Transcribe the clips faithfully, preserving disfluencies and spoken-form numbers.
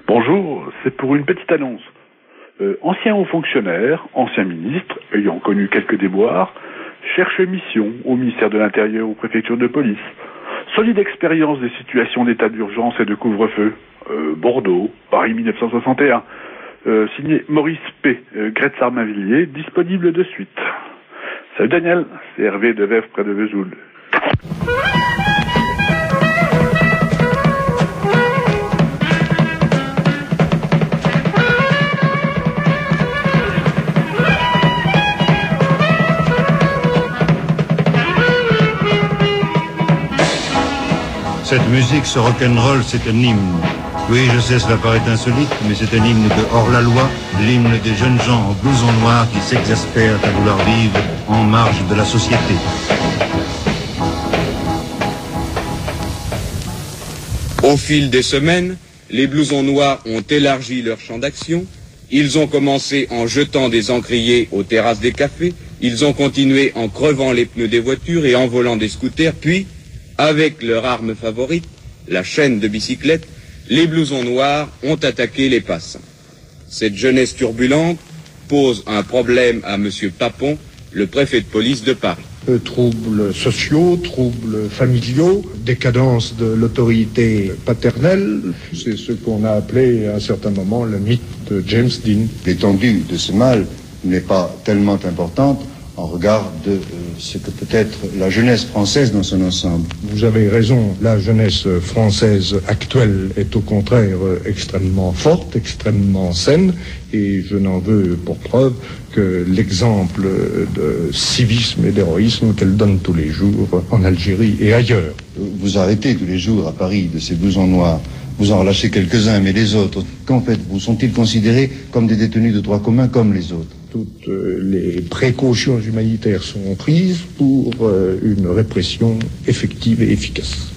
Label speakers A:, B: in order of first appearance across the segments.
A: Bonjour, c'est pour une petite annonce. Euh, ancien haut fonctionnaire, ancien ministre, ayant connu quelques déboires, cherche mission au ministère de l'Intérieur ou préfecture de police. Solide expérience des situations d'état d'urgence et de couvre-feu. Euh, Bordeaux, Paris mille neuf cent soixante et un. Euh, signé Maurice P. Euh, Gretz-Armavilliers, disponible de suite. Salut Daniel, c'est Hervé de Vèvre près de Vesoul.
B: Cette musique, ce rock'n'roll, c'est un hymne. Oui, je sais, cela paraît insolite, mais c'est un hymne de hors-la-loi, l'hymne des jeunes gens en blouson noir qui s'exaspèrent à vouloir vivre en marge de la société.
C: Au fil des semaines, les blousons noirs ont élargi leur champ d'action. Ils ont commencé en jetant des encriers aux terrasses des cafés. Ils ont continué en crevant les pneus des voitures et en volant des scooters, puis avec leur arme favorite, la chaîne de bicyclette, les blousons noirs ont attaqué les passants. Cette jeunesse turbulente pose un problème à Monsieur Papon, le préfet de police de Paris.
D: Euh, troubles sociaux, troubles familiaux, décadence de l'autorité paternelle, c'est ce qu'on a appelé à un certain moment le mythe de James Dean.
B: L'étendue de ce mal n'est pas tellement importante en regard de euh, ce que peut être la jeunesse française dans son ensemble.
D: Vous avez raison, la jeunesse française actuelle est au contraire extrêmement forte, extrêmement saine, et je n'en veux pour preuve que l'exemple de civisme et d'héroïsme qu'elle donne tous les jours en Algérie et ailleurs.
B: Vous arrêtez tous les jours à Paris de ces blousons noirs. Vous en relâchez quelques-uns, mais les autres, qu'en faites-vous? Sont-ils considérés comme des détenus de droit commun comme les autres?
D: Toutes les précautions humanitaires sont prises pour une répression effective et efficace.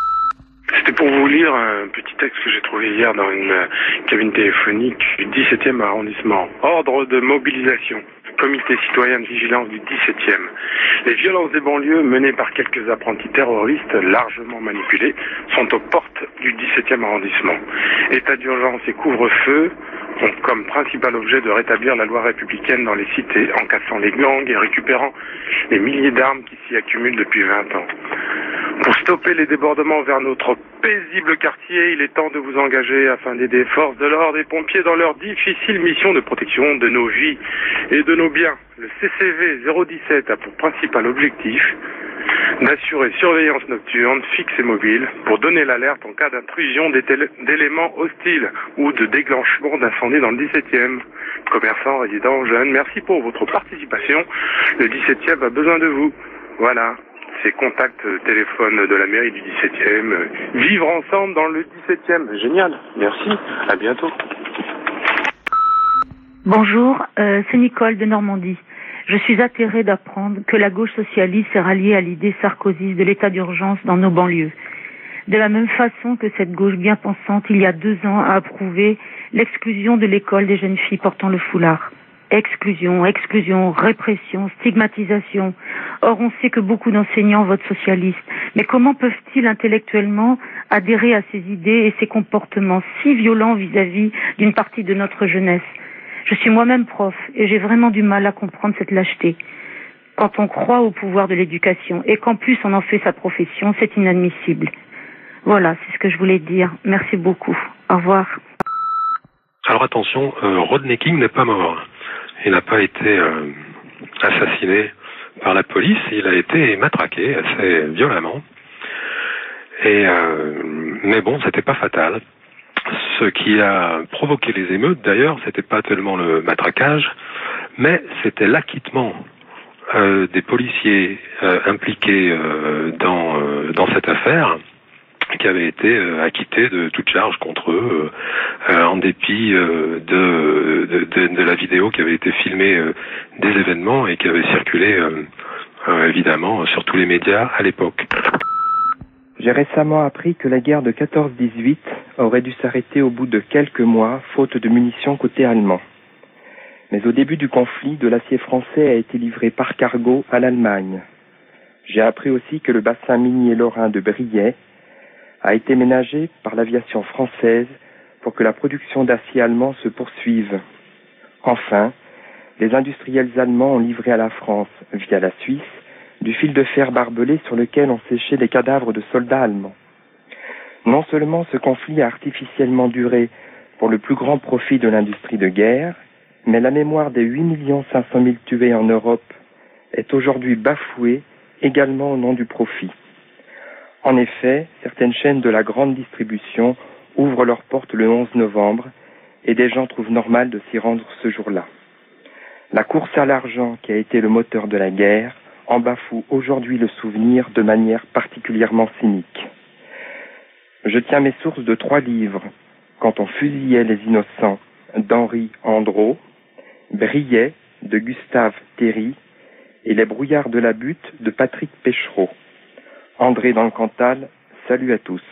E: C'était pour vous lire un petit texte que j'ai trouvé hier dans une cabine téléphonique du dix-septième arrondissement. Ordre de mobilisation. Comité citoyen de vigilance du dix-septième. Les violences des banlieues menées par quelques apprentis terroristes largement manipulés sont aux portes du dix-septième arrondissement. État d'urgence et couvre-feu ont comme principal objet de rétablir la loi républicaine dans les cités en cassant les gangs et récupérant les milliers d'armes qui s'y accumulent depuis vingt ans. Pour stopper les débordements vers notre paisible quartier, il est temps de vous engager afin d'aider forces de l'ordre et pompiers dans leur difficile mission de protection de nos vies et de nos biens. Le C C V zéro dix-sept a pour principal objectif d'assurer surveillance nocturne fixe et mobile pour donner l'alerte en cas d'intrusion d'éléments hostiles ou de déclenchement d'incendie dans le dix-septième. Commerçants, résidents, jeunes, merci pour votre participation. Le dix-septième a besoin de vous. Voilà. Ces contacts téléphone de la mairie du dix-septième. Vivre ensemble dans le dix-septième. Génial. Merci. À bientôt.
F: Bonjour, euh, c'est Nicole de Normandie. Je suis atterrée d'apprendre que la gauche socialiste s'est ralliée à l'idée sarkozyste de l'état d'urgence dans nos banlieues. De la même façon que cette gauche bien pensante, il y a deux ans, a approuvé l'exclusion de l'école des jeunes filles portant le foulard. Exclusion, exclusion, répression, stigmatisation. Or, on sait que beaucoup d'enseignants votent socialiste. Mais comment peuvent-ils intellectuellement adhérer à ces idées et ces comportements si violents vis-à-vis d'une partie de notre jeunesse? Je suis moi-même prof et j'ai vraiment du mal à comprendre cette lâcheté. Quand on croit au pouvoir de l'éducation et qu'en plus on en fait sa profession, c'est inadmissible. Voilà, c'est ce que je voulais dire. Merci beaucoup. Au revoir.
G: Alors attention, euh, Rodney King n'est pas mort. Il n'a pas été euh, assassiné par la police, il a été matraqué assez violemment. Et euh, mais bon, c'était pas fatal. Ce qui a provoqué les émeutes, d'ailleurs, c'était pas tellement le matraquage, mais c'était l'acquittement euh, des policiers euh, impliqués euh, dans euh, dans cette affaire, qui avaient été euh, acquittés de toute charge contre eux, euh, en dépit euh, de, de, de, de la vidéo qui avait été filmée euh, des événements et qui avait circulé euh, euh, évidemment sur tous les médias à l'époque.
H: J'ai récemment appris que la guerre de quatorze dix-huit aurait dû s'arrêter au bout de quelques mois, faute de munitions côté allemand. Mais au début du conflit, de l'acier français a été livré par cargo à l'Allemagne. J'ai appris aussi que le bassin minier lorrain de Briey a été ménagé par l'aviation française pour que la production d'acier allemand se poursuive. Enfin, les industriels allemands ont livré à la France, via la Suisse, du fil de fer barbelé sur lequel on séchait les cadavres de soldats allemands. Non seulement ce conflit a artificiellement duré pour le plus grand profit de l'industrie de guerre, mais la mémoire des huit millions cinq cent mille tués en Europe est aujourd'hui bafouée également au nom du profit. En effet, certaines chaînes de la grande distribution ouvrent leurs portes le onze novembre et des gens trouvent normal de s'y rendre ce jour-là. La course à l'argent qui a été le moteur de la guerre en bafoue aujourd'hui le souvenir de manière particulièrement cynique. Je tiens mes sources de trois livres, Quand on fusillait les innocents d'Henri Andro, Brillet de Gustave Théry et Les brouillards de la butte de Patrick Péchereau. André dans le Cantal, salut à tous.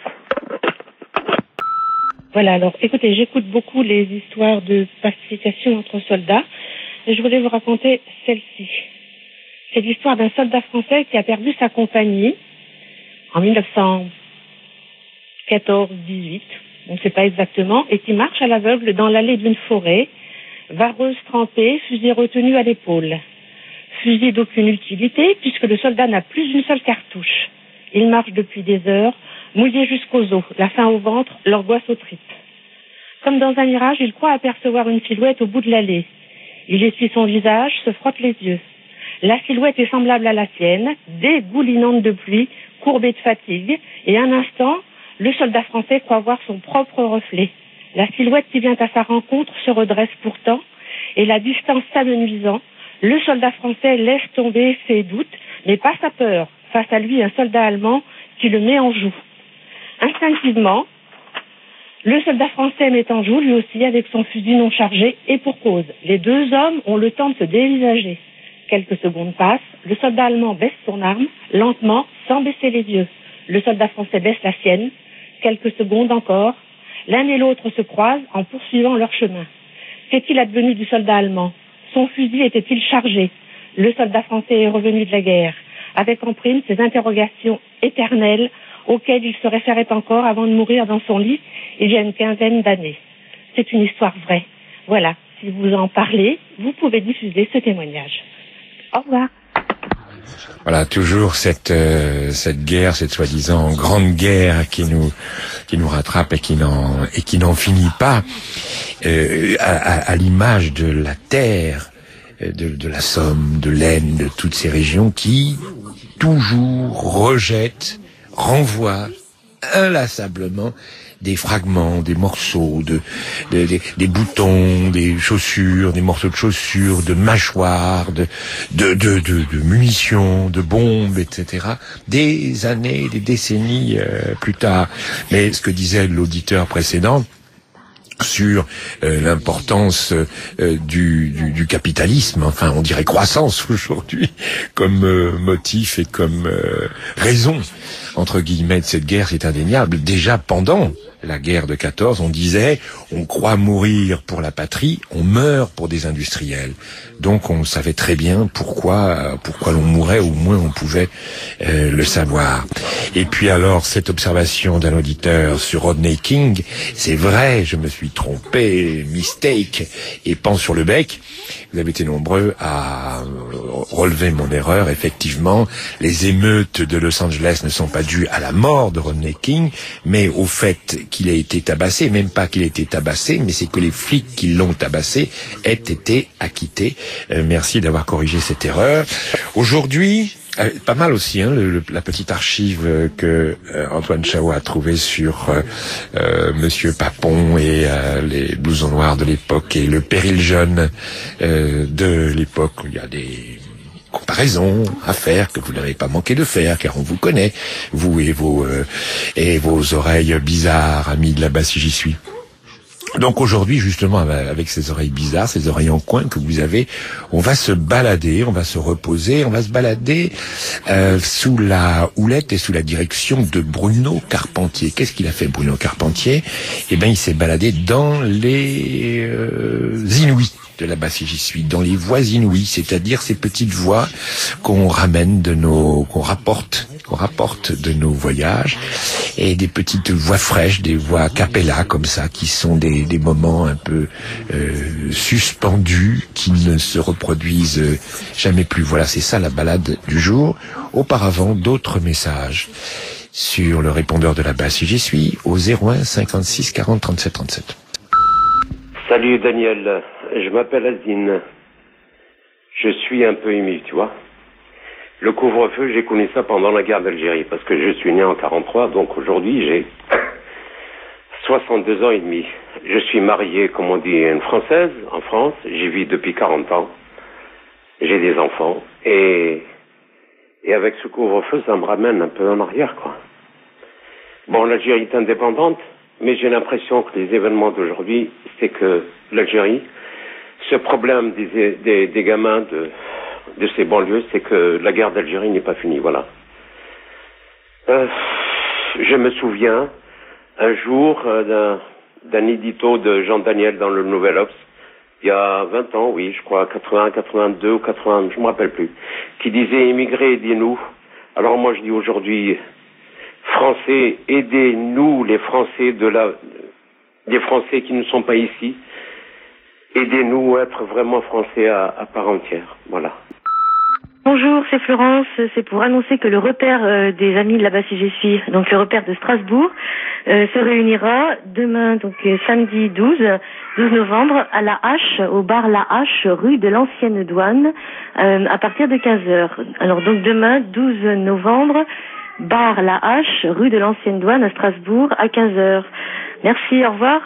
I: Voilà, alors écoutez, j'écoute beaucoup les histoires de pacification entre soldats et je voulais vous raconter celle-ci. C'est l'histoire d'un soldat français qui a perdu sa compagnie en mille neuf cent quatorze dix-huit, on ne sait pas exactement, et qui marche à l'aveugle dans l'allée d'une forêt, vareuse trempée, fusil retenu à l'épaule. Fusil d'aucune utilité puisque le soldat n'a plus une seule cartouche. Il marche depuis des heures, mouillé jusqu'aux os, la faim au ventre, l'angoisse aux tripes. Comme dans un mirage, il croit apercevoir une silhouette au bout de l'allée. Il essuie son visage, se frotte les yeux. La silhouette est semblable à la sienne, dégoulinante de pluie, courbée de fatigue, et un instant, le soldat français croit voir son propre reflet. La silhouette qui vient à sa rencontre se redresse pourtant, et la distance s'amenuisant, le soldat français laisse tomber ses doutes, mais pas sa peur. Face à lui, un soldat allemand qui le met en joue. Instinctivement, le soldat français met en joue lui aussi avec son fusil non chargé, et pour cause. Les deux hommes ont le temps de se dévisager. Quelques secondes passent, le soldat allemand baisse son arme, lentement, sans baisser les yeux. Le soldat français baisse la sienne. Quelques secondes encore, l'un et l'autre se croisent en poursuivant leur chemin. Qu'est-il advenu du soldat allemand? Son fusil était-il chargé? Le soldat français est revenu de la guerre, avec en prime ces interrogations éternelles auxquelles il se référait encore avant de mourir dans son lit il y a une quinzaine d'années. C'est une histoire vraie. Voilà, si vous en parlez, vous pouvez diffuser ce témoignage. Au revoir.
J: Voilà, toujours cette euh, cette guerre, cette soi-disant grande guerre qui nous qui nous rattrape et qui n'en et qui n'en finit pas, euh, à, à, à l'image de la terre, de, de la Somme, de l'Aisne, de toutes ces régions qui toujours rejettent, renvoient inlassablement des fragments, des morceaux, de, de, de des boutons, des chaussures, des morceaux de chaussures, de mâchoires, de, de, de, de, de munitions, de bombes, et cetera. Des années, des décennies euh, plus tard. Mais ce que disait l'auditeur précédent sur euh, l'importance euh, du, du, du capitalisme, enfin on dirait croissance aujourd'hui, comme euh, motif et comme euh, raison, entre guillemets, de cette guerre, c'est indéniable. Déjà pendant la guerre de quatorze, on disait, on croit mourir pour la patrie, on meurt pour des industriels. Donc on savait très bien pourquoi pourquoi l'on mourait, ou au moins on pouvait euh, le savoir. Et puis alors, cette observation d'un auditeur sur Rodney King, c'est vrai, je me suis trompé, mistake, et pan sur le bec. Vous avez été nombreux à relever mon erreur. Effectivement, les émeutes de Los Angeles ne sont pas dues à la mort de Rodney King, mais au fait qu'il a été tabassé, même pas qu'il ait été tabassé, mais c'est que les flics qui l'ont tabassé aient été acquittés. Euh, merci d'avoir corrigé cette erreur. Aujourd'hui, euh, pas mal aussi, hein, le, le, la petite archive que euh, Antoine Chao a trouvée sur euh, euh, Monsieur Papon et euh, les blousons noirs de l'époque et le péril jeune euh, de l'époque. Il y a des comparaisons à faire que vous n'avez pas manqué de faire, car on vous connaît, vous et vos euh, et vos oreilles bizarres, amis de là-bas si j'y suis. Donc aujourd'hui, justement, avec ces oreilles bizarres, ces oreilles en coin que vous avez, on va se balader, on va se reposer, on va se balader euh, sous la houlette et sous la direction de Bruno Carpentier. Qu'est-ce qu'il a fait, Bruno Carpentier? Eh bien, il s'est baladé dans les euh, Inouïs de là-bas si j'y suis, dans les voies inouïes, c'est-à-dire ces petites voies qu'on ramène de nos, qu'on rapporte qu'on rapporte de nos voyages, et des petites voix fraîches, des voix a cappella comme ça, qui sont des, des moments un peu euh, suspendus, qui ne se reproduisent jamais plus. Voilà, c'est ça la balade du jour. Auparavant, d'autres messages sur le répondeur de la base si j'y suis, au zéro un cinquante-six quarante trente-sept trente-sept.
K: Salut Daniel, je m'appelle Azine. Je suis un peu ému, tu vois. Le couvre-feu, j'ai connu ça pendant la guerre d'Algérie, parce que je suis né en quarante-trois, donc aujourd'hui j'ai soixante-deux ans et demi. Je suis marié, comme on dit, à une Française, en France. J'y vis depuis quarante ans. J'ai des enfants. Et, et avec ce couvre-feu, ça me ramène un peu en arrière, quoi. Bon, l'Algérie est indépendante, mais j'ai l'impression que les événements d'aujourd'hui, c'est que l'Algérie, ce problème des, des, des gamins de, de ces banlieues, c'est que la guerre d'Algérie n'est pas finie, voilà. Euh, je me souviens un jour euh, d'un, d'un édito de Jean Daniel dans le Nouvel Obs, il y a vingt ans, oui, je crois, quatre-vingts, quatre-vingt-deux ou quatre-vingts, je me rappelle plus, qui disait « Immigrés, aidez-nous ». Alors moi je dis aujourd'hui, Français, aidez-nous les Français de la, les Français qui ne sont pas ici. Aidez-nous à être vraiment Français à, à part entière. Voilà.
L: Bonjour, c'est Florence. C'est pour annoncer que le repère euh, des amis de là-bas si j'y suis, donc le repère de Strasbourg, euh, se réunira demain, donc euh, samedi douze novembre, à la Hache, au bar La Hache, rue de l'Ancienne Douane, euh, à partir de quinze heures. Alors donc demain, douze novembre, bar La Hache, rue de l'Ancienne Douane à Strasbourg, à quinze heures. Merci, au revoir.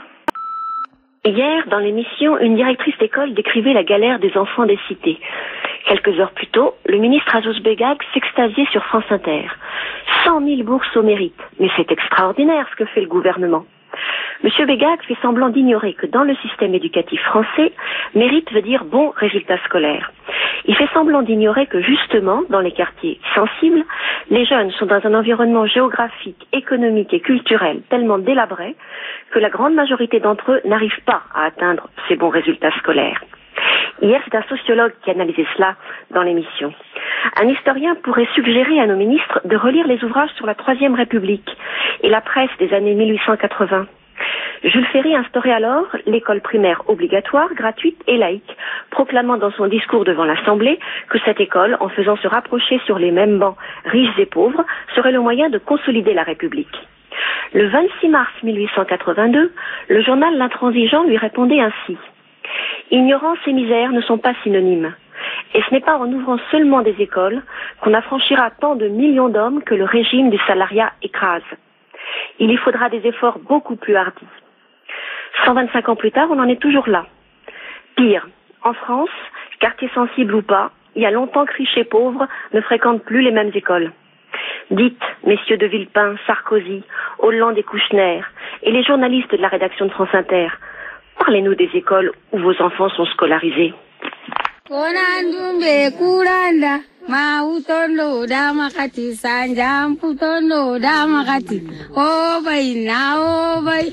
M: Hier, dans l'émission, une directrice d'école décrivait la galère des enfants des cités. Quelques heures plus tôt, le ministre Azouz Begag s'extasiait sur France Inter. cent mille bourses au mérite. Mais c'est extraordinaire ce que fait le gouvernement. Monsieur Begag fait semblant d'ignorer que dans le système éducatif français, mérite veut dire bon résultat scolaire. Il fait semblant d'ignorer que justement, dans les quartiers sensibles, les jeunes sont dans un environnement géographique, économique et culturel tellement délabré que la grande majorité d'entre eux n'arrivent pas à atteindre ces bons résultats scolaires. Hier, c'est un sociologue qui analysait cela dans l'émission. Un historien pourrait suggérer à nos ministres de relire les ouvrages sur la Troisième République et la presse des années mille huit cent quatre-vingts. Jules Ferry instaurait alors l'école primaire obligatoire, gratuite et laïque, proclamant dans son discours devant l'Assemblée que cette école, en faisant se rapprocher sur les mêmes bancs riches et pauvres, serait le moyen de consolider la République. Le vingt-six mars mille huit cent quatre-vingt-deux, le journal L'Intransigeant lui répondait ainsi. Ignorance et misère ne sont pas synonymes. Et ce n'est pas en ouvrant seulement des écoles qu'on affranchira tant de millions d'hommes que le régime du salariat écrase. Il y faudra des efforts beaucoup plus hardis. cent vingt-cinq ans plus tard, on en est toujours là. Pire, en France, quartier sensible ou pas, il y a longtemps que riches et pauvres ne fréquentent plus les mêmes écoles. Dites, messieurs de Villepin, Sarkozy, Hollande et Kouchner, et les journalistes de la rédaction de France Inter, parlez-nous des écoles où vos enfants sont scolarisés.
N: Mautondo damakati sanjam putondo damakati oh bay na oh bay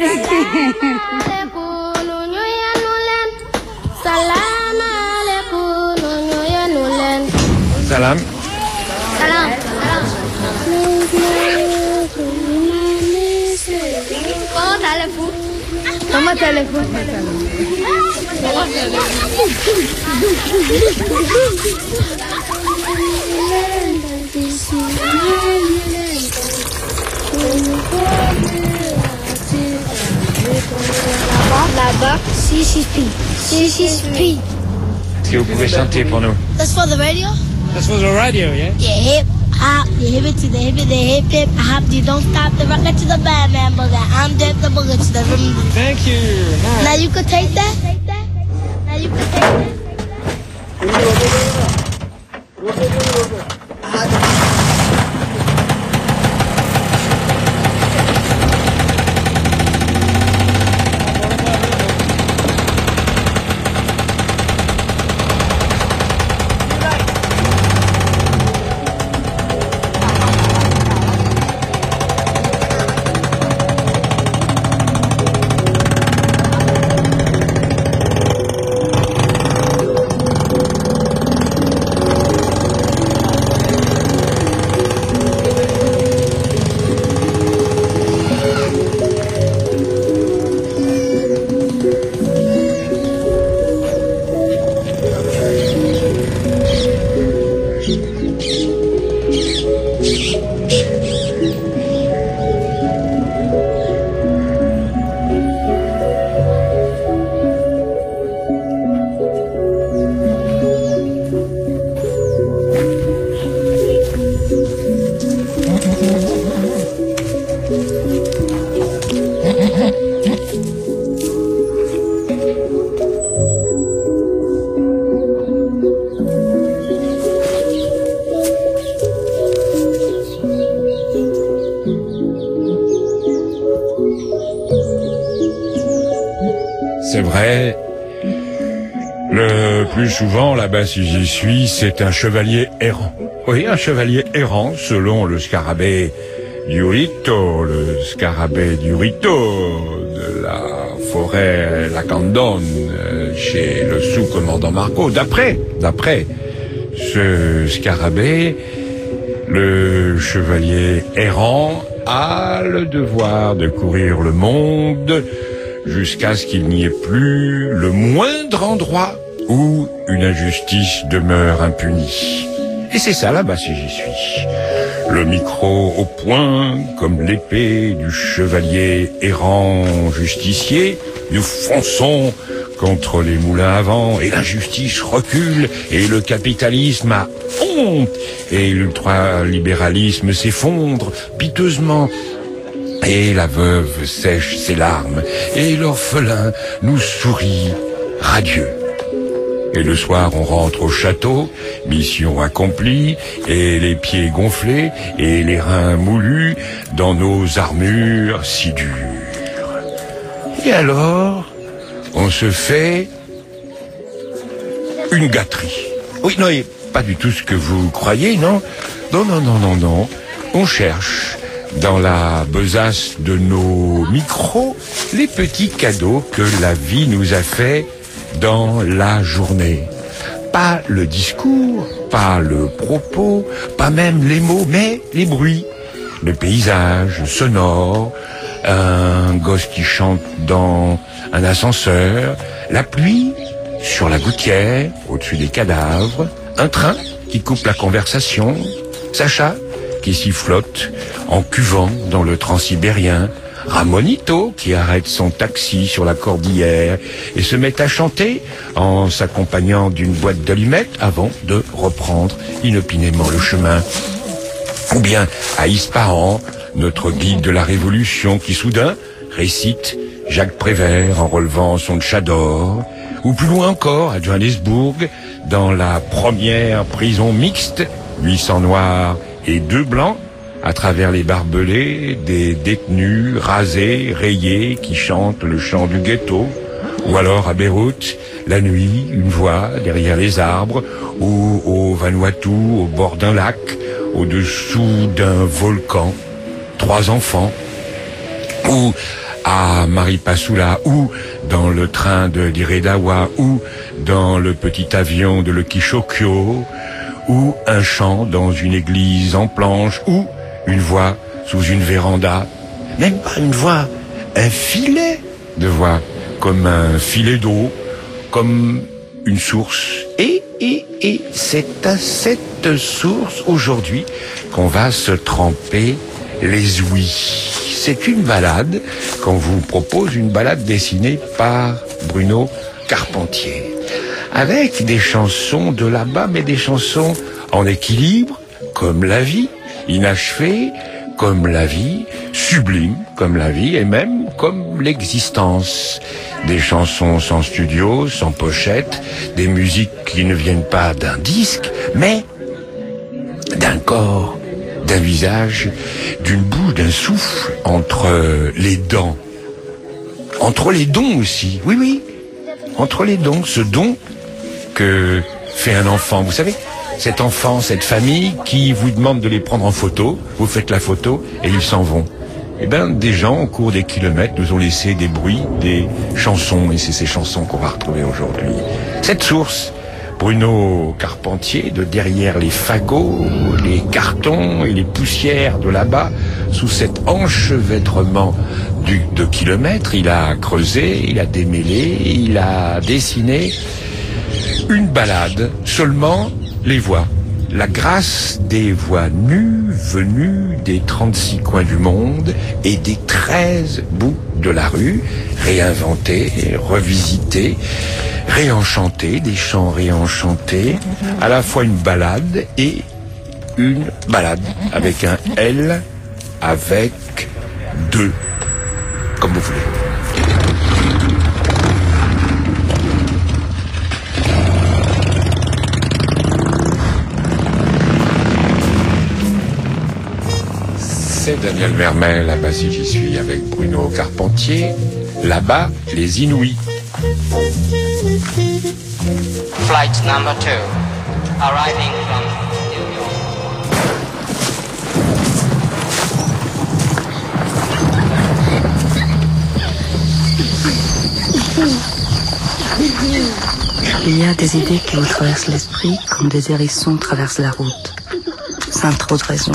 N: salam alaikum nuyanulen
J: Salam.
N: Salam. Comment téléphone? Comment téléphone? Là-bas, si si spi, si si spi.
J: Est-ce que vous pouvez chanter pour nous?
N: That's for the radio.
J: That's for the radio, yeah.
N: Yeah, hip hop, the hip it to the hip it, the hip hip hop. You don't stop the rocket to the bad man booger. I'm dead the booger to the rhythm.
J: Thank you. Nice.
N: Now you could take that. Now you could take that.
J: c'est vrai. Le plus souvent, là-bas, si j'y suis, c'est un chevalier errant. Oui, un chevalier errant, selon le scarabée du Rito, le scarabée du Rito de la forêt Lacandone, chez le sous-commandant Margot. D'après, d'après ce scarabée, le chevalier errant a le devoir de courir le monde jusqu'à ce qu'il n'y ait plus le moindre endroit où une injustice demeure impunie. Et c'est ça là-bas si j'y suis. Le micro au poing, comme l'épée du chevalier errant justicier, nous fonçons contre les moulins à vent, et l'injustice recule, et le capitalisme a honte, et l'ultralibéralisme s'effondre piteusement. Et la veuve sèche ses larmes, et l'orphelin nous sourit radieux. Et le soir, on rentre au château, mission accomplie, et les pieds gonflés, et les reins moulus, dans nos armures si dures. Et alors, on se fait une gâterie. Oui, non, et pas du tout ce que vous croyez, non. Non, non, non, non, non. On cherche dans la besace de nos micros les petits cadeaux que la vie nous a fait dans la journée. Pas le discours, pas le propos, pas même les mots, mais les bruits, le paysage sonore, un gosse qui chante dans un ascenseur, la pluie sur la gouttière, au-dessus des cadavres, un train qui coupe la conversation, Sacha qui sifflote en cuvant dans le transsibérien, Ramonito qui arrête son taxi sur la cordillère et se met à chanter en s'accompagnant d'une boîte d'allumettes avant de reprendre inopinément le chemin. Ou bien à Ispahan, notre guide de la Révolution qui soudain récite Jacques Prévert en relevant son tchador. Ou plus loin encore, à Johannesburg, dans la première prison mixte, huit cents noirs et deux blancs, à travers les barbelés, des détenus rasés, rayés, qui chantent le chant du ghetto. Ou alors à Beyrouth, la nuit, une voix derrière les arbres, ou au Vanuatu, au bord d'un lac, au-dessous d'un volcan, trois enfants. Ou à Maripasula, ou dans le train de d'Iredawa, ou dans le petit avion de Lekishokyo, ou un chant dans une église en planche, ou une voix sous une véranda, même pas une voix, un filet de voix, comme un filet d'eau, comme une source. Et, et, et c'est à cette source aujourd'hui qu'on va se tremper les ouïes. C'est une balade qu'on vous propose, une balade dessinée par Bruno Carpentier, avec des chansons de là-bas, mais des chansons en équilibre, comme la vie, inachevée, comme la vie, sublime, comme la vie, et même comme l'existence. Des chansons sans studio, sans pochette, des musiques qui ne viennent pas d'un disque, mais d'un corps, d'un visage, d'une boue, d'un souffle, entre les dents. Entre les dons aussi, oui, oui, entre les dons, ce don que fait un enfant, vous savez, cet enfant, cette famille qui vous demande de les prendre en photo, vous faites la photo et ils s'en vont. Eh bien, des gens, au cours des kilomètres, nous ont laissé des bruits, des chansons, et c'est ces chansons qu'on va retrouver aujourd'hui. Cette source, Bruno Carpentier, de derrière les fagots, les cartons et les poussières de là-bas, sous cet enchevêtrement du, de kilomètres, il a creusé, il a démêlé, il a dessiné une balade, seulement les voix. La grâce des voix nues, venues des trente-six coins du monde et des treize bouts de la rue, réinventés, revisités, réenchantés, des chants réenchantés, à la fois une balade et une balade, avec un L, avec deux, comme vous voulez. C'est Daniel Mermel, là-bas si j'y suis, avec Bruno Carpentier. Là-bas, les Inouïs.
O: Flight number two, arriving from New York.
P: Il y a des idées qui vous traversent l'esprit comme des hérissons traversent la route, sans trop de raison.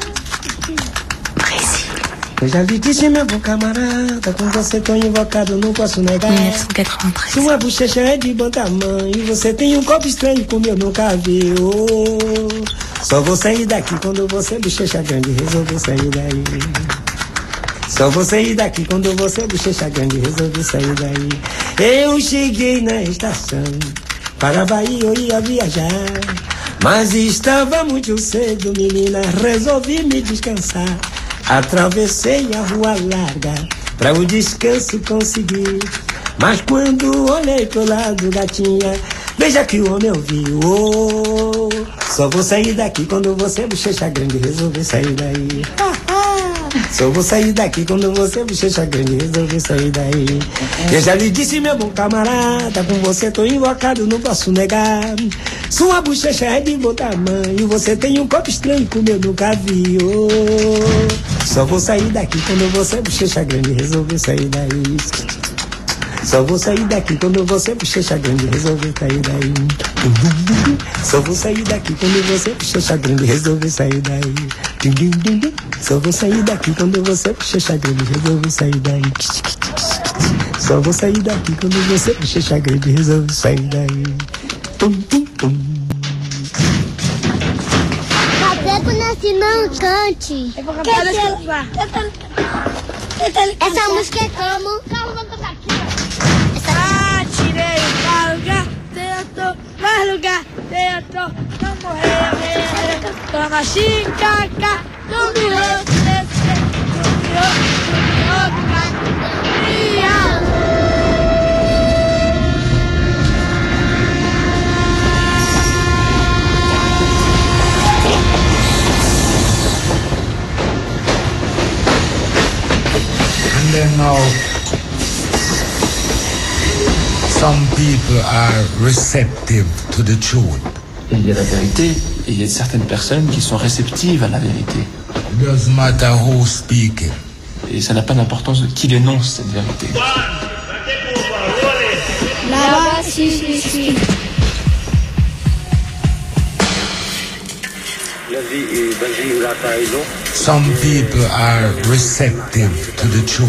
Q: Eu já lhe disse, meu bom camarada, com você tô invocado, não posso negar.
P: mille neuf cent quatre-vingt-treize.
Q: Sua bochecha é de bom tamanho, você tem um corpo estranho como eu nunca vi. Oh, só vou sair daqui quando você bochecha grande resolver sair daí. Só vou sair daqui quando você bochecha grande resolver sair daí. Eu cheguei na estação, para a Bahia eu ia viajar, mas estava muito cedo, menina, resolvi me descansar. Atravessei a rua larga pra o descanso conseguir, mas quando olhei pro lado, gatinha, veja que o homem ouviu. Oh, só vou sair daqui quando você bochecha grande resolver sair daí. Só vou sair daqui quando você bochecha grande resolver sair daí. Eu já lhe disse, meu bom camarada, com você tô invocado, não posso negar. Sua bochecha é de bom tamanho, você tem um corpo estranho como eu nunca vi. Oh, só vou sair daqui quando você bochecha grande resolver sair daí. Só vou sair daqui quando você bochecha grande resolver sair daí. Só vou sair daqui quando você bochecha grande resolver sair daí. Só vou sair daqui quando você bochecha grande resolver sair daí. Só vou sair daqui quando você bochecha grande resolver sair daí. Tum, tum, tum.
N: Cabeco nasce não cante. Eu vou cantar essa música é como? Calma, vou tocar aqui.
R: Ah, tirei o carro, dentro, mais lugar, dentro, não morrer, morrer. Toma chicaca, não me louco, desce, não me louco, não me louco,
S: And then now, some people are receptive to the truth.
T: Il y a la vérité, et il y a certaines personnes qui sont réceptives à la vérité.
S: It doesn't matter who speak it.
T: Et ça n'a pas d'importance de qui l'énonce cette vérité.
N: Là-bas, si, si, si.
S: Some people are receptive to the truth.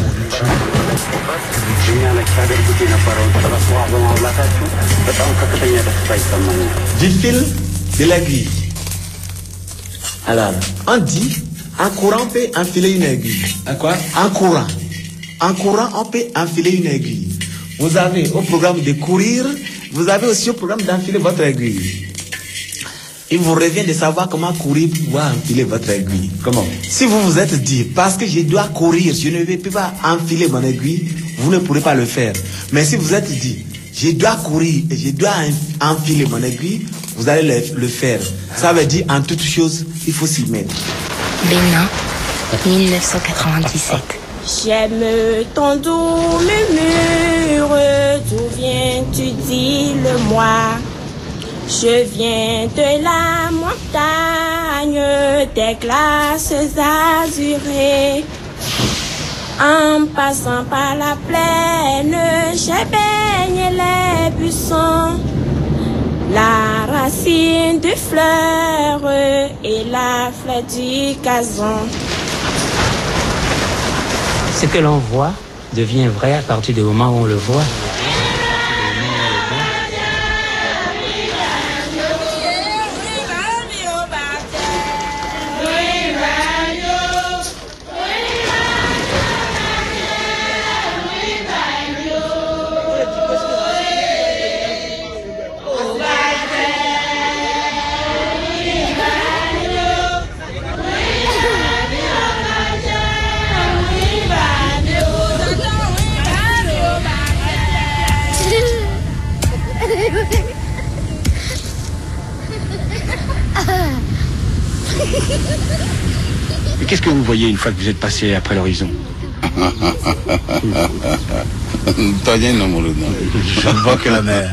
U: Du fil de l'aiguille. Alors, on dit, en courant on peut enfiler une aiguille.
T: À quoi?
U: En courant. En courant, on peut enfiler une aiguille. Vous avez au programme de courir, vous avez aussi au programme d'enfiler votre aiguille. Il vous revient de savoir comment courir pour pouvoir enfiler votre aiguille.
T: Comment?
U: Si vous vous êtes dit, parce que je dois courir, je ne vais pas enfiler mon aiguille, vous ne pourrez pas le faire. Mais si vous êtes dit, je dois courir et je dois enfiler mon aiguille, vous allez le, le faire. Ça veut dire, en toute chose, il faut s'y mettre.
P: Bénin, mille neuf cent quatre-vingt-dix-sept.
R: J'aime ton doux murmure, d'où viens-tu, dis-le-moi. Je viens de la montagne, des glaces azurées. En passant par la plaine, j'ai baigné les buissons, la racine de fleurs et la fleur du gazon.
V: Ce que l'on voit devient vrai à partir du moment où on le voit.
W: Et qu'est-ce que vous voyez une fois que vous êtes passé après l'horizon?
A: Tanya no Muruna.
U: Je ne vois que la mer.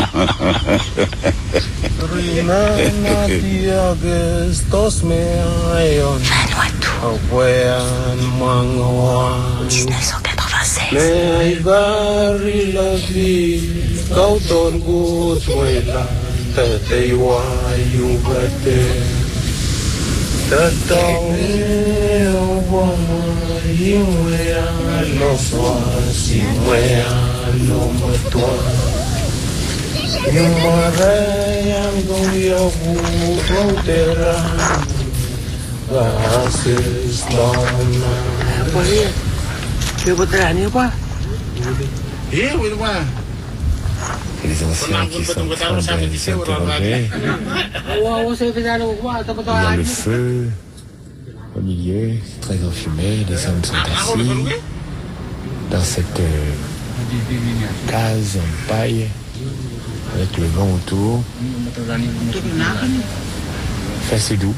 P: dix-neuf cent quatre-vingt-seize.
J: Et les anciens qui sont en train de s'interroger. Il y a le feu au milieu, très enfumé, les hommes sont assis dans cette euh, case en paille avec le vent autour. Enfin, c'est doux.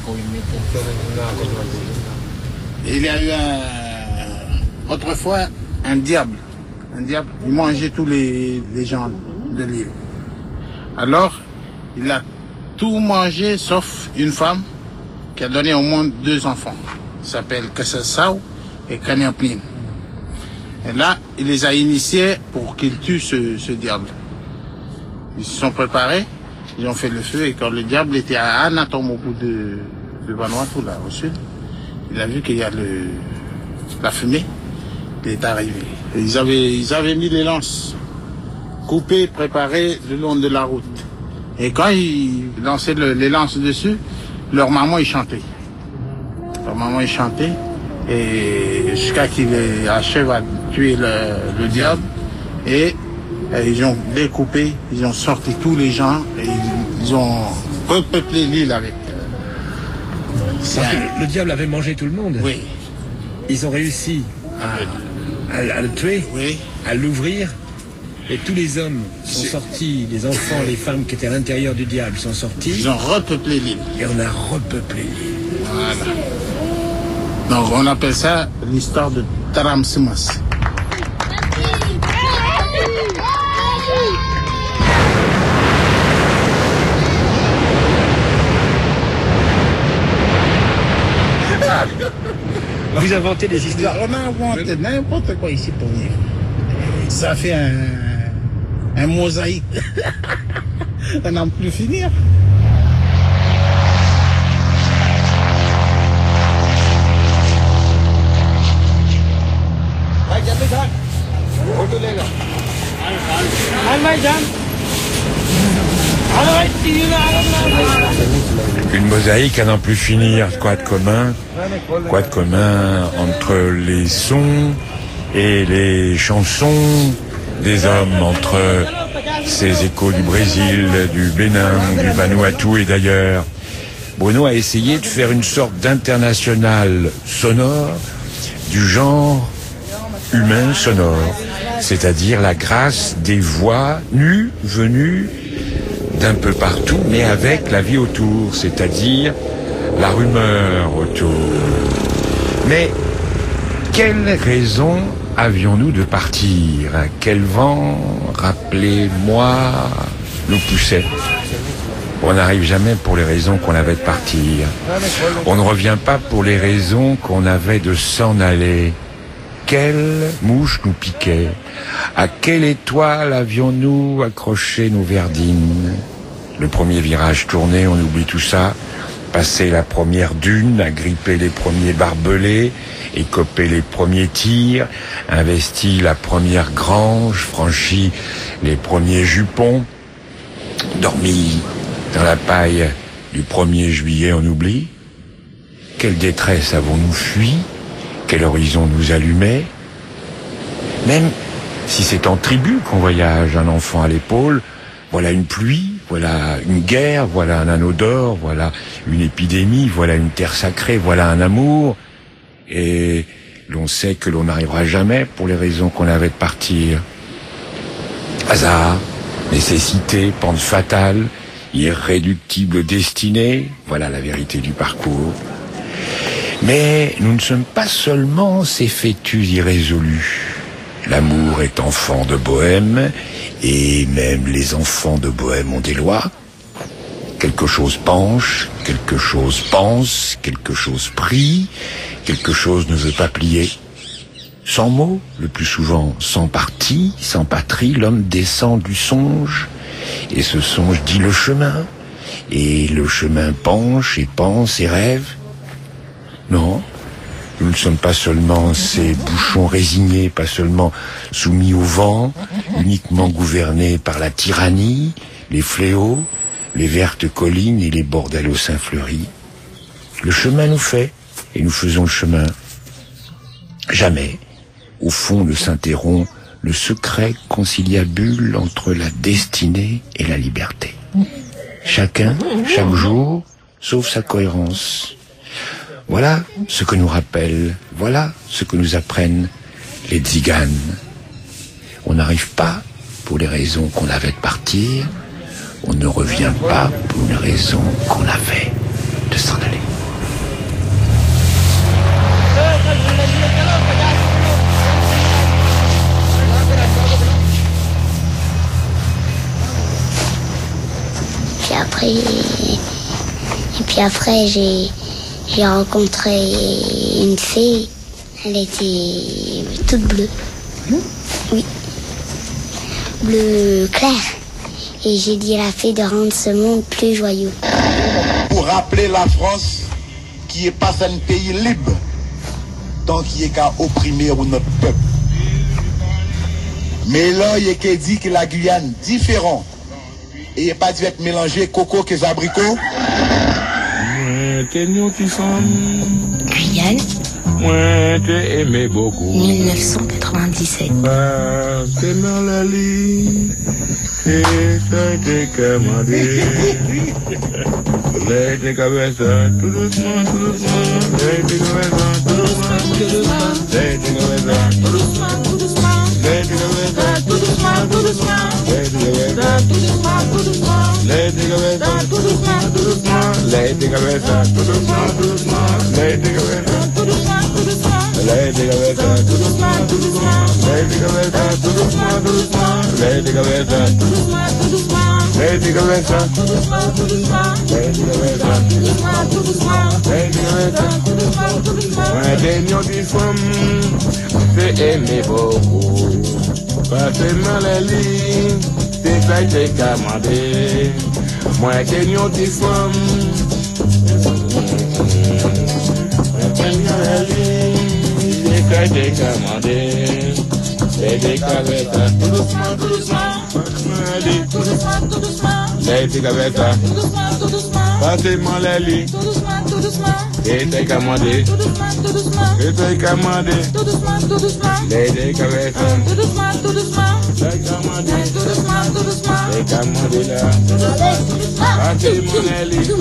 U: Il y a eu un, autrefois un diable. Un diable, il mangeait tous les, les gens de l'île. Alors, il a tout mangé sauf une femme qui a donné au moins deux enfants. Ils s'appellent Kassassau et Kanyapnin. Et là, il les a initiés pour qu'ils tuent ce, ce diable. Ils se sont préparés, ils ont fait le feu, et quand le diable était à Anatom au bout de, de Vanuatu, là, au sud, il a vu qu'il y a le, la fumée, il est arrivé. Et ils avaient, ils avaient mis les lances coupées, préparées le long de la route. Et quand ils lançaient le, les lances dessus, leur maman, ils chantait. Leur maman, ils chantait, et jusqu'à qu'il achève à tuer le, le diable, et, et ils ont découpé, ils ont sorti tous les gens, et ils, ils ont repeuplé l'île avec. Euh,
J: Parce que le diable avait mangé tout le monde.
U: Oui.
J: Ils ont réussi à, à, à le tuer,
U: oui.
J: à l'ouvrir, et tous les hommes sont sortis, les enfants, les femmes qui étaient à l'intérieur du diable sont sortis.
U: Ils ont repeuplé l'île.
J: Et on a repeuplé l'île.
U: Voilà. Donc on appelle ça l'histoire de Taramsimas.
J: Vous inventez des histoires.
U: On a inventé n'importe quoi ici pour vivre. Ça fait un, un mosaïque. On n'en peut plus finir.
J: Une mosaïque à n'en plus finir. Quoi de commun? Quoi de commun entre les sons et les chansons des hommes, entre ces échos du Brésil, du Bénin, du Vanuatu et d'ailleurs? Bruno a essayé de faire une sorte d'international sonore du genre humain sonore, c'est-à-dire la grâce des voix nues, venues d'un peu partout, mais avec la vie autour, c'est-à-dire la rumeur autour. Mais quelle raison avions-nous de partir? Quel vent, rappelez-moi, nous poussait? On n'arrive jamais pour les raisons qu'on avait de partir. On ne revient pas pour les raisons qu'on avait de s'en aller. Quelle mouche nous piquait? À quelle étoile avions-nous accroché nos verdines? Le premier virage tourné, on oublie tout ça. Passer la première dune, agripper les premiers barbelés, écoper les premiers tirs, investi la première grange, franchi les premiers jupons, dormi dans la paille du premier juillet, on oublie. Quelle détresse avons-nous fui? Quel horizon nous allumait? Même si c'est en tribu qu'on voyage, un enfant à l'épaule, voilà une pluie, voilà une guerre, voilà un anneau d'or, voilà une épidémie, voilà une terre sacrée, voilà un amour, et l'on sait que l'on n'arrivera jamais pour les raisons qu'on avait de partir. Hasard, nécessité, pente fatale, irréductible destinée, voilà la vérité du parcours. Mais nous ne sommes pas seulement ces fœtus irrésolus. L'amour est enfant de bohème, et même les enfants de bohème ont des lois. Quelque chose penche, quelque chose pense, quelque chose prie, quelque chose ne veut pas plier. Sans mots, le plus souvent sans parti, sans patrie, l'homme descend du songe, et ce songe dit le chemin, et le chemin penche et pense et rêve. Non, nous ne sommes pas seulement ces bouchons résignés, pas seulement soumis au vent, uniquement gouvernés par la tyrannie, les fléaux, les vertes collines et les bordels au sein fleuri. Le chemin nous fait, et nous faisons le chemin. Jamais, au fond, ne s'interrompt le secret conciliabule entre la destinée et la liberté. Chacun, chaque jour, sauve sa cohérence. Voilà ce que nous rappellent, voilà ce que nous apprennent les tziganes. On n'arrive pas pour les raisons qu'on avait de partir, on ne revient pas pour une raison qu'on avait de s'en aller.
N: Puis après, et puis après j'ai j'ai rencontré une fille. Elle était toute bleue. Oui, bleu clair. Et j'ai dit à la fille de rendre ce monde plus joyeux.
A: Pour rappeler la France qui est pas un pays libre tant qu'il est qu'à opprimer notre peuple. Mais là, il est dit que la Guyane différent et il n'est pas dû être mélangé coco que les abricots.
N: Guyane.
S: Moi, t'ai aimé beaucoup.
N: mille neuf cent quatre-vingt-dix-sept.
S: Ah, c'est Malali. Et ça a été commandé. Les décavessants, tout doucement, tout doucement. Les décavessants, tout doucement, tout doucement. Les décavessants, tout doucement, tout doucement. Les décavessants, tout doucement, tout doucement. Les décavessants, tout doucement, tout doucement. Les décavessants, tout doucement, tout doucement. Les décavessants, tout doucement, tout doucement. Les décavessants, tout doucement, tout doucement. Les décavessants, tout doucement, tout doucement. Les décavessants, tout doucement, tout doucement. Les décavessants, tout doucement, tout doucement. Les décavessants, tout doucement, tout doucement. Les décavessants, tout doucement, tout doucement. Les décavessants, tout doucement, tout doucement. Moi, des nions des femmes, c'est aimer beaucoup. Pas seulement les lignes, c'est ça que j'ai commandé. Moi, des nions des femmes, moi, des nions les lignes, c'est ça que j'ai commandé. Les décavessants, tout doucement, tout doucement. Tout doucement, tout doucement. Les décavessants, tout doucement, tout doucement. Pas seulement les lignes, tout doucement, tout doucement. Et t'es commandé, tout doucement, tout doucement. Et t'es commandé, tout doucement, tout doucement. Les décavessants, tout doucement, tout doucement. T'es commandé, tout doucement, tout doucement. T'es commandé là, pas seulement les lignes.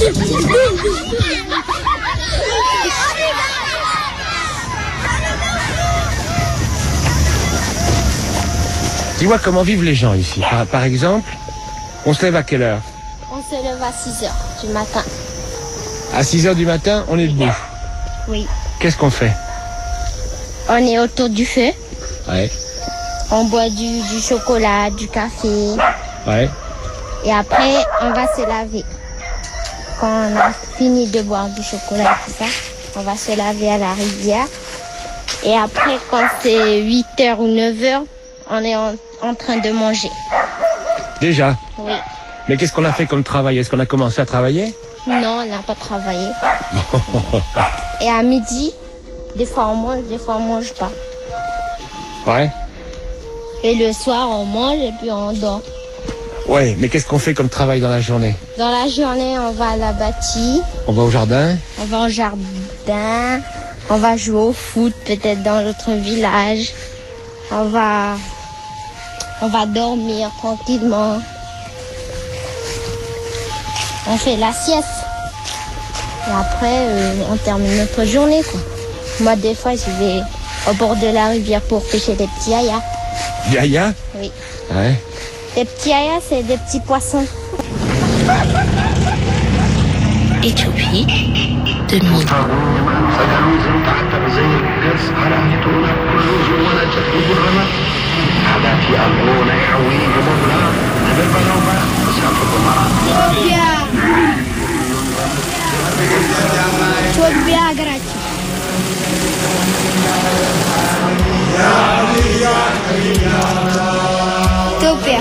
J: Dis-moi comment vivent les gens ici. Par, par exemple, on se lève à quelle heure?
N: On se lève à six heures du matin.
J: À six heures du matin, on est debout.
N: Oui.
J: Qu'est-ce qu'on fait?
N: On est autour du feu.
J: Ouais.
N: On boit du, du chocolat, du café.
J: Ouais.
N: Et après, on va se laver. Quand on a fini de boire du chocolat et tout ça, on va se laver à la rivière. Et après, quand c'est huit heures ou neuf heures, on est en, en train de manger.
J: Déjà?
N: Oui.
J: Mais qu'est-ce qu'on a fait comme travail? Est-ce qu'on a commencé à travailler?
N: Non, on n'a pas travaillé. Et à midi, des fois on mange, des fois on mange pas.
J: Ouais.
N: Et le soir, on mange et puis on dort.
J: Ouais, mais qu'est-ce qu'on fait comme travail dans la journée?
N: Dans la journée, on va à la bâtie.
J: On va au jardin?
N: On va au jardin. On va jouer au foot, peut-être dans notre village. On va... On va dormir tranquillement. On fait la sieste. Et après, euh, on termine notre journée, quoi. Moi, des fois, je vais au bord de la rivière pour pêcher des petits ayas.
J: Des ayas?
N: Oui.
J: Ouais.
N: Des petits ayas, c'est des petits poissons. Éthiopie, deux mille.
R: ኢትዮጵያ ሀገራችን ኢትዮጵያ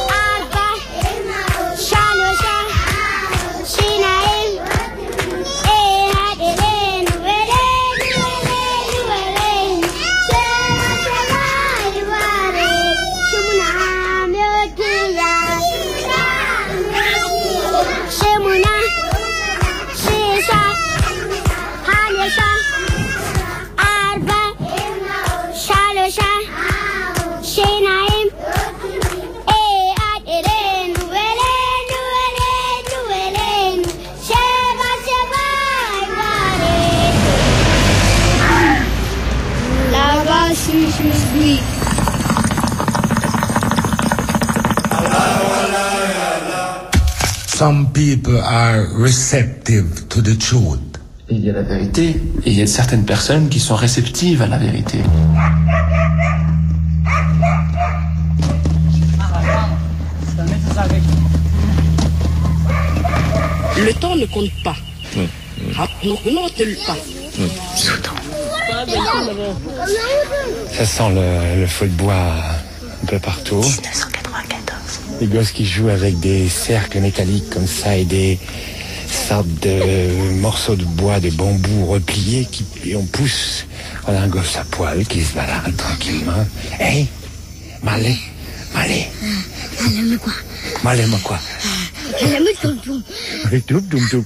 B: Some people are receptive to the truth.
T: Il y a la vérité, et il y a certaines personnes qui sont réceptives à la vérité.
C: Le temps ne compte pas. Non, non, pas.
J: Soudan. Ça sent le, le feu de bois un peu partout.
N: dix-neuf cent quatre-vingt-quatorze.
J: Les gosses qui jouent avec des cercles métalliques comme ça et des sortes de morceaux de bois, des bambous repliés qui, et on pousse. Voilà un gosse à poil qui se balade tranquillement. Hey, Malé, Malé.
R: Malé quoi?
J: Malé ma quoi?
R: Malé toum toum.
J: Malé toum toum toum.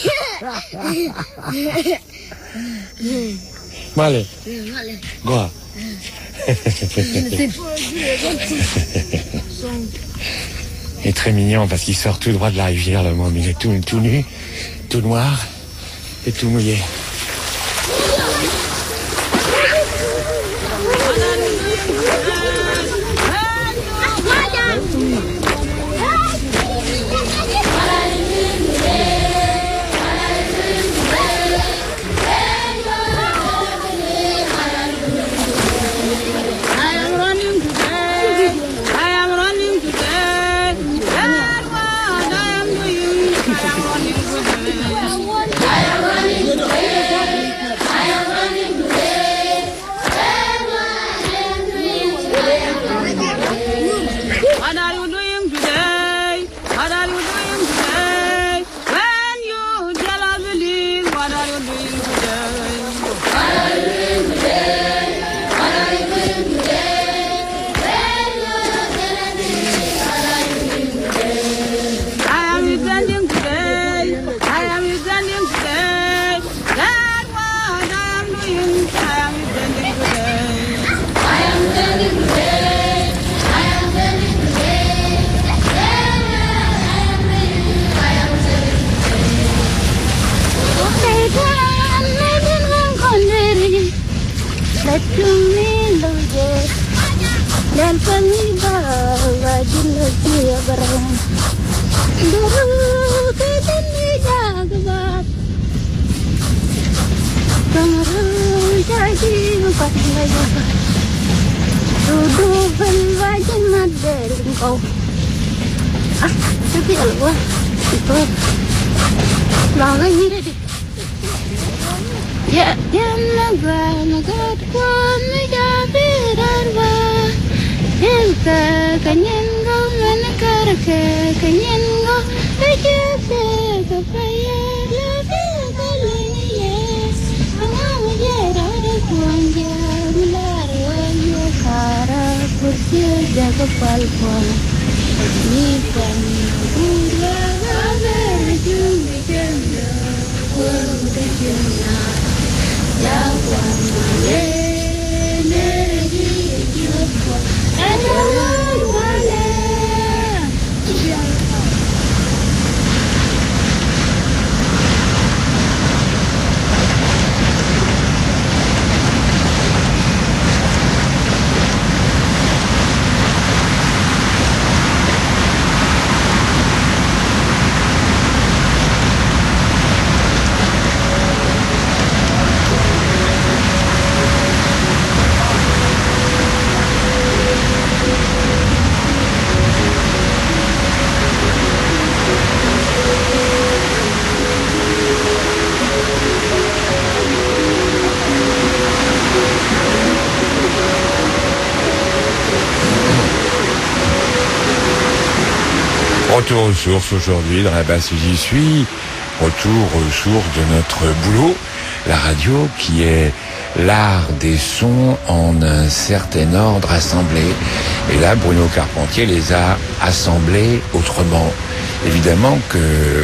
J: Malé. Quoi? Il est très mignon parce qu'il sort tout droit de la rivière, le môme. Il est tout, tout nu, tout noir et tout mouillé. Retour aux sources aujourd'hui dans la basse j'y suis. Retour aux sources de notre boulot, la radio qui est l'art des sons en un certain ordre assemblés. Et là, Bruno Carpentier les a assemblés autrement. Évidemment que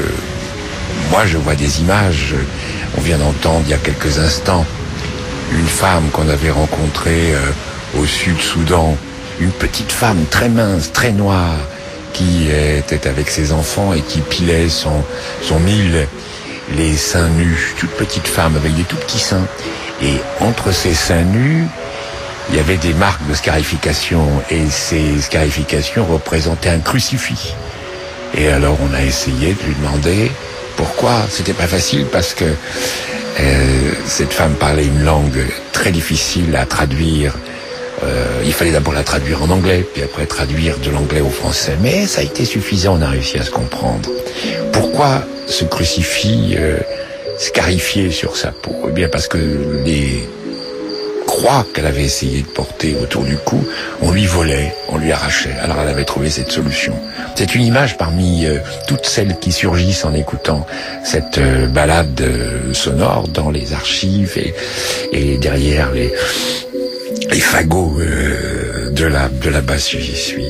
J: moi je vois des images. On vient d'entendre il y a quelques instants une femme qu'on avait rencontrée euh, au Sud-Soudan, une petite femme très mince, très noire, qui était avec ses enfants et qui pilait son, son mille, les seins nus, toute petite femme avec des tout petits seins. Et entre ces seins nus, il y avait des marques de scarification, et ces scarifications représentaient un crucifix. Et alors on a essayé de lui demander pourquoi. C'était pas facile parce que euh, cette femme parlait une langue très difficile à traduire. Euh, il fallait d'abord la traduire en anglais, puis après traduire de l'anglais au français. Mais ça a été suffisant, on a réussi à se comprendre. Pourquoi ce crucifix euh, scarifié sur sa peau? Eh bien parce que les croix qu'elle avait essayé de porter autour du cou, on lui volait, on lui arrachait. Alors elle avait trouvé cette solution. C'est une image parmi euh, toutes celles qui surgissent en écoutant cette euh, balade euh, sonore dans les archives et, et derrière les... les fagots euh, de la de la basse j'y suis.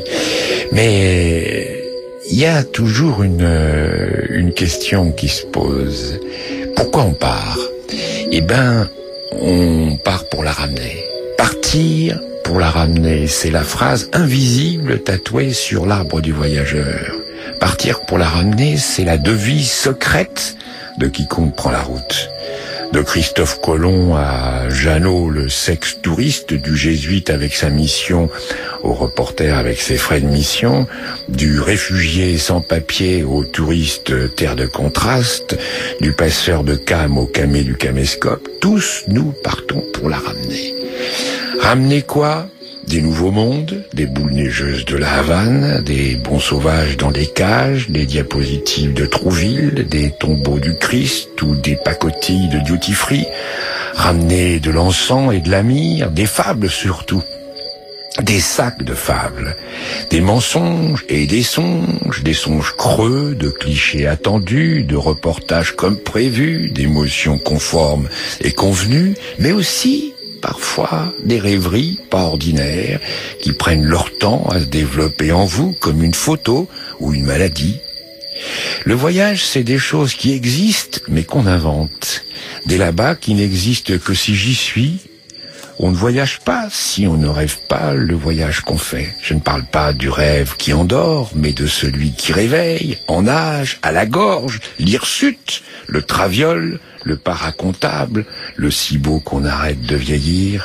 J: Mais il y a toujours une euh, une question qui se pose. Pourquoi on part? Eh ben, on part pour la ramener. Partir pour la ramener, c'est la phrase invisible tatouée sur l'arbre du voyageur. Partir pour la ramener, c'est la devise secrète de quiconque prend la route. De Christophe Colomb à Jeannot, le sexe-touriste, du jésuite avec sa mission au reporter avec ses frais de mission, du réfugié sans papier au touriste terre de contraste, du passeur de cam au camé du caméscope, tous nous partons pour la ramener. Ramener quoi? Des nouveaux mondes, des boules neigeuses de la Havane, des bons sauvages dans des cages, des diapositives de Trouville, des tombeaux du Christ ou des pacotilles de duty free, ramener de l'encens et de la myrrhe, des fables surtout, des sacs de fables, des mensonges et des songes, des songes creux, de clichés attendus, de reportages comme prévu, d'émotions conformes et convenues, mais aussi parfois des rêveries pas ordinaires qui prennent leur temps à se développer en vous comme une photo ou une maladie. Le voyage, c'est des choses qui existent mais qu'on invente. Des là-bas qui n'existent que si j'y suis. On ne voyage pas si on ne rêve pas le voyage qu'on fait. Je ne parle pas du rêve qui endort, mais de celui qui réveille, en nage, à la gorge, l'hirsute, le traviole, le paracomptable, le si beau qu'on arrête de vieillir.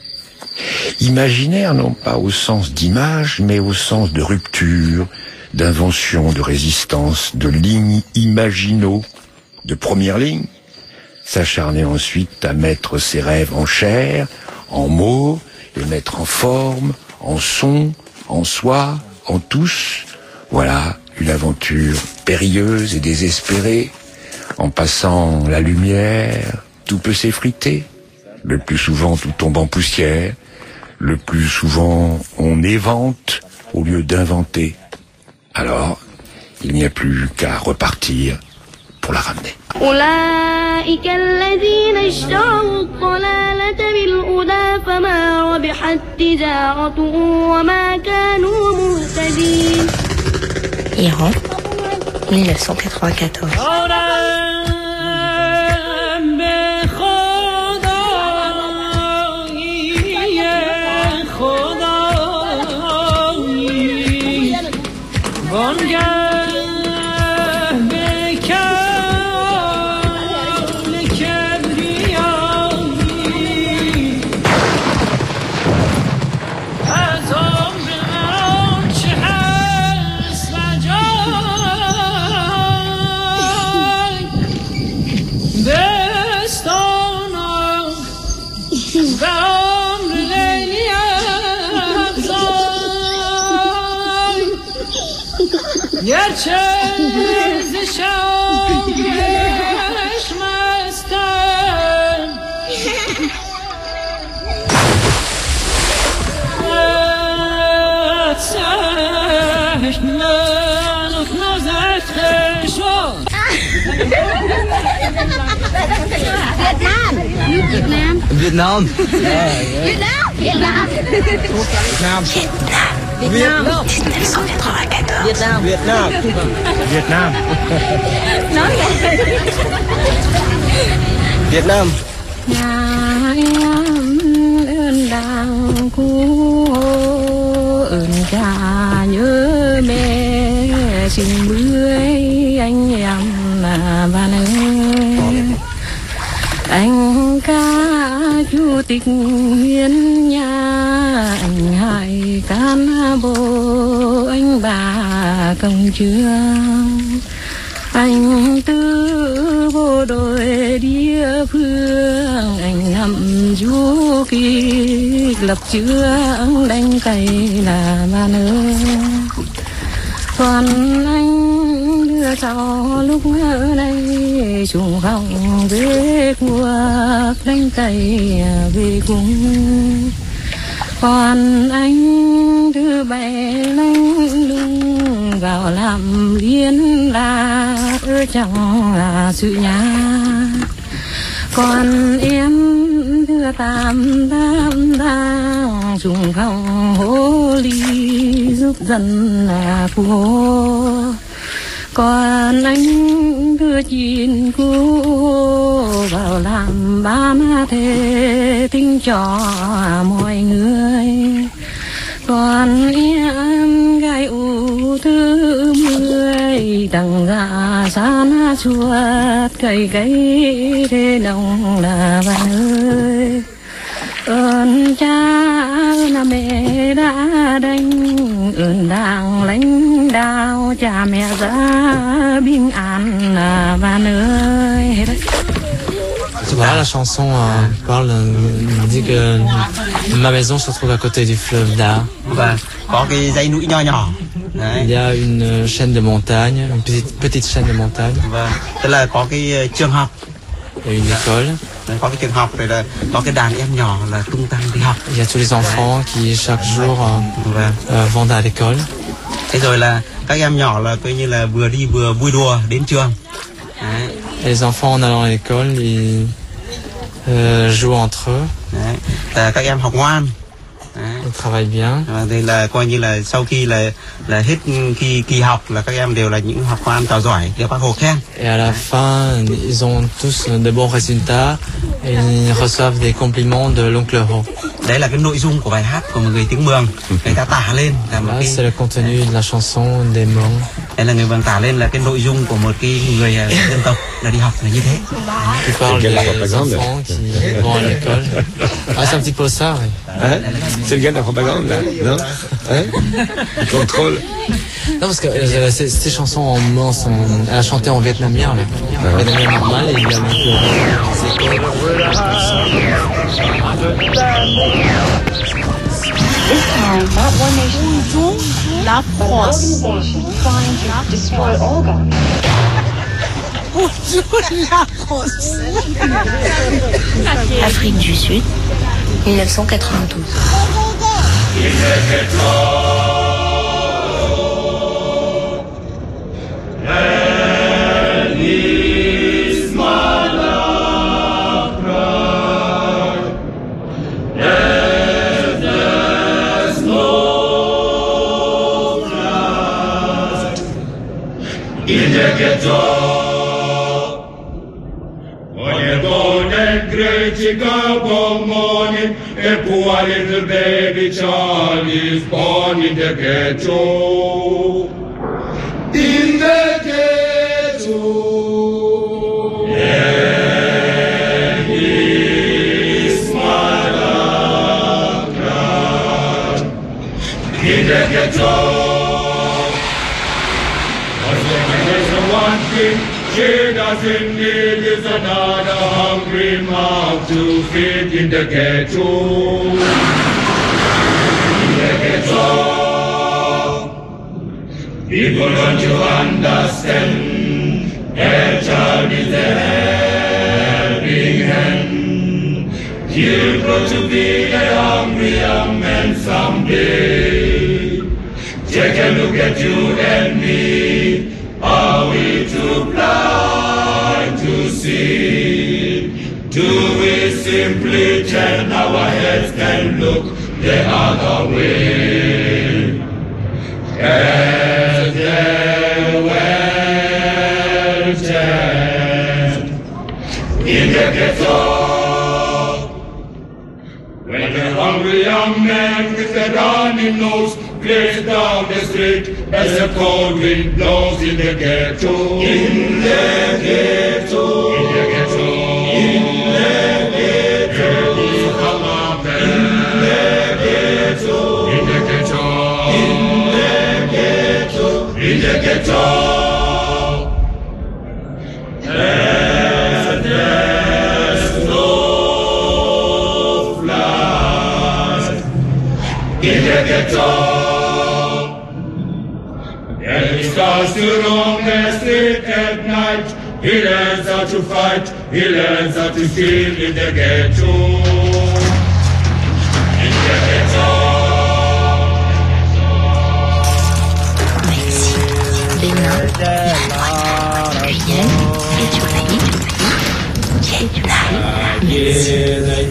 J: Imaginaire, non pas au sens d'image, mais au sens de rupture, d'invention, de résistance, de lignes imaginaux, de première ligne. S'acharner ensuite à mettre ses rêves en chair, en mots, les mettre en forme, en son, en soi, en tous. Voilà une aventure périlleuse et désespérée. En passant la lumière, tout peut s'effriter. Le plus souvent, tout tombe en poussière. Le plus souvent, on évente au lieu d'inventer. Alors, il n'y a plus qu'à repartir pour la ramener.
S: أولئك الذين اشتروا الضلالة بالهدى فما ربحت تجارتهم وما كانوا مهتدين.
P: Iran, mille neuf cent quatre-vingt-quatorze.
S: No, no, no.
D: Việt Nam.
E: Việt Nam.
D: Việt Nam. Việt Nam.
E: Việt Nam.
D: Việt Nam.
E: mille neuf cent quatre-vingt-quatorze.
D: Việt Nam.
E: Việt Nam. Việt Nam.
D: Nói vậy.
E: Việt Nam.
D: Nhà em ơn đàng cũ ơn cha nhớ mẹ xin bưởi anh em và nơi anh ca chủ tịch hiến nhà anh hai cán bộ anh bà công trường anh tư bộ đội địa phương anh nằm du ký lập trường đánh cày là ba nơi còn anh đưa cháu lúc ở đây trùng phòng về cuộc đánh cày về cùng còn anh thứ bảy lanh lưng vào làm liên lạc ở trong là sự nhà còn em thứ tám tám đang trùng phòng hố ly giúp dân là phù hộ còn anh đưa chín cô vào làm bán thế tính cho mọi người còn em gái ủ thứ mười đằng ra san chuột cây cây thế đồng là bạn ơi ơn cha ơn mẹ đã đánh ơn đảng lãnh đạo cha mẹ ra bình an là bạn ơi.
W: Voilà, la chanson euh, parle, euh, dit que ma maison se trouve à côté du fleuve d'A.
E: Và có cái dãy núi nho nhỏ. Đấy.
W: Il y a une chaîne de montagne, une petite, petite chaîne de montagne.
E: Và tức là có cái trường học.
W: Et une école.
E: Đấy, có cái trường học rồi là có cái đàn em nhỏ là tung tăng đi học.
W: Il y a tous les enfants qui chaque jour euh, euh, vont à l'école.
E: Thế rồi là các em nhỏ là coi như là vừa đi vừa vui đùa đến trường. Đấy.
W: Et les enfants en allant à l'école, ils euh, jouent entre eux.
E: Đấy. À, các em học ngoan. Đấy.
W: Ils travaillent bien.
E: À, đây là coi như là sau khi là là hết kỳ kỳ học là các em đều là những học ngoan trò giỏi được bác Hồ khen.
W: Et à la fin, ils ont tous de bons résultats et ils reçoivent des compliments de l'oncle Ho.
E: Đấy là cái nội dung của bài hát của một người tiếng Mường, người ta tả lên là một
W: Là,
E: cái.
W: c'est le contenu de la chanson des Hmong.
E: Đây là người Mường tả lên là cái nội dung của một cái người dân tộc là đi học là như thế.
W: Qui parle des enfants qui vont à l'école. Ah, c'est un petit peu ça, oui.
J: Hein? C'est le gars de la propagande, là, non? Hein? Il contrôle.
W: Non, parce que euh, ces, ces chansons en Hmong sont, elle a chanté en vietnamien, là. En vietnamien normal, et il y a donc
S: This time, not one nation, la France, trying to destroy Olga.
D: La France.
P: Afrique du Sud, mille neuf cent quatre-vingt-douze.
S: In the ghetto, when you're born and great, you go home morning, a poor little baby child is born in the ghetto. In the ghetto, and his mother cried. In the ghetto. One thing she doesn't need is another hungry mouth to feed in the ghetto. In the ghetto, people don't you understand? A child is a helping hand. He'll grow to be a hungry young man someday. Take a look at you and me. Are we to blind? to see? Do we simply turn our heads and look the other way? As they waited in the ghetto, when the hungry young man with the runny nose plays down the street as the cold wind blows in the ghetto. In the ghetto. In the ghetto. In the ghetto. In the ghetto. In the ghetto. In the ghetto. In the ghetto. And there's no flight in the ghetto. And he starts to roam the street at night. He learns how to fight. He learns how to steal in the ghetto. In the ghetto.
D: Bénin, Guyane, Éthiopie, Vietnam, Guyane,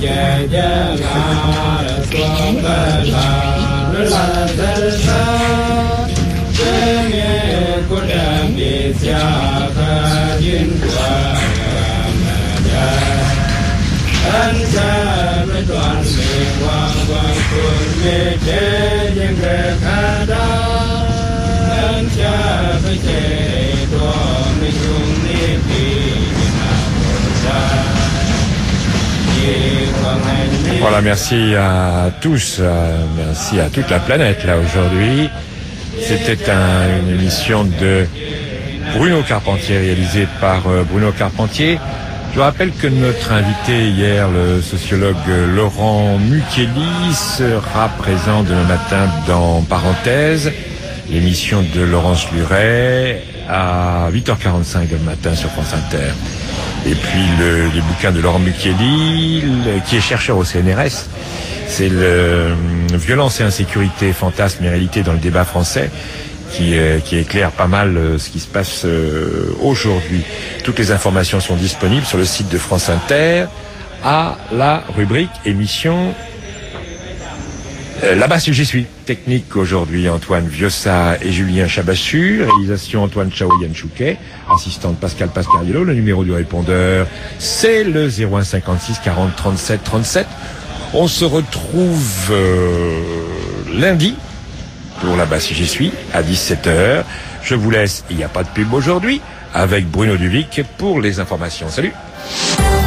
J: Voilà, merci à tous, euh, merci à toute la planète là aujourd'hui. C'était un, une émission de Bruno Carpentier, réalisée par euh, Bruno Carpentier. Je rappelle que notre invité hier, le sociologue Laurent Mukieli, sera présent demain matin dans Parenthèse, l'émission de Laurence Luret, à huit heures quarante-cinq demain matin sur France Inter. Et puis le, les bouquins de Laurent Mukieli, le, qui est chercheur au C N R S, c'est le euh, Violence et insécurité, fantasme et réalité dans le débat français, qui, euh, qui éclaire pas mal euh, ce qui se passe euh, aujourd'hui. Toutes les informations sont disponibles sur le site de France Inter à la rubrique émission euh, Là-bas si j'y suis. Technique aujourd'hui Antoine Viossa et Julien Chabassu, réalisation Antoine Chaoyan Chouquet, assistante Pascal Pascariello. Le numéro du répondeur c'est le zéro un cinquante-six quarante trente-sept trente-sept. On se retrouve euh, lundi pour Là-bas si j'y suis à dix-sept heures. Je vous laisse, il n'y a pas de pub aujourd'hui, avec Bruno Duvic pour les informations. Salut.